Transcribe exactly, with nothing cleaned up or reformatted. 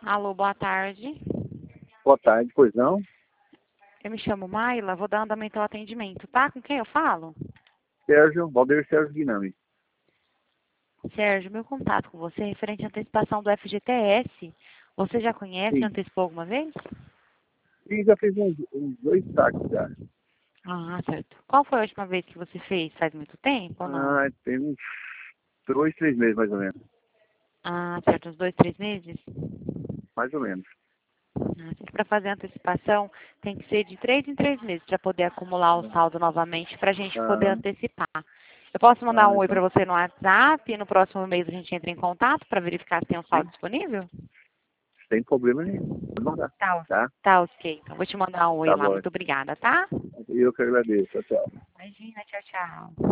Alô, boa tarde. Boa tarde, pois não? Eu me chamo Maila, vou dar andamento ao atendimento, tá? Com quem eu falo? Sérgio, Valdeir Sérgio Guinami. Sérgio, meu contato com você é referente à antecipação do F G T S. Você já conhece, já Sim. antecipou alguma vez? Sim, já fiz uns, uns dois saques já. Ah, certo. Qual foi a última vez que você fez? Faz muito tempo ou não? Ah, tem uns dois, três meses mais ou menos. Ah, certo, uns dois, três meses? Mais ou menos. Para fazer a antecipação, tem que ser de três em três meses para poder acumular o saldo novamente, para a gente poder Ah, antecipar. Eu posso mandar ah, um oi então, para você no WhatsApp e no próximo mês a gente entra em contato para verificar se tem um saldo sim, disponível? sem problema nenhum. Pode mandar, Tá, tá? tá ok. Então, vou te mandar um oi Tá lá. bom. Muito obrigada, tá? Eu que agradeço. Tchau, tchau. Imagina, tchau, tchau.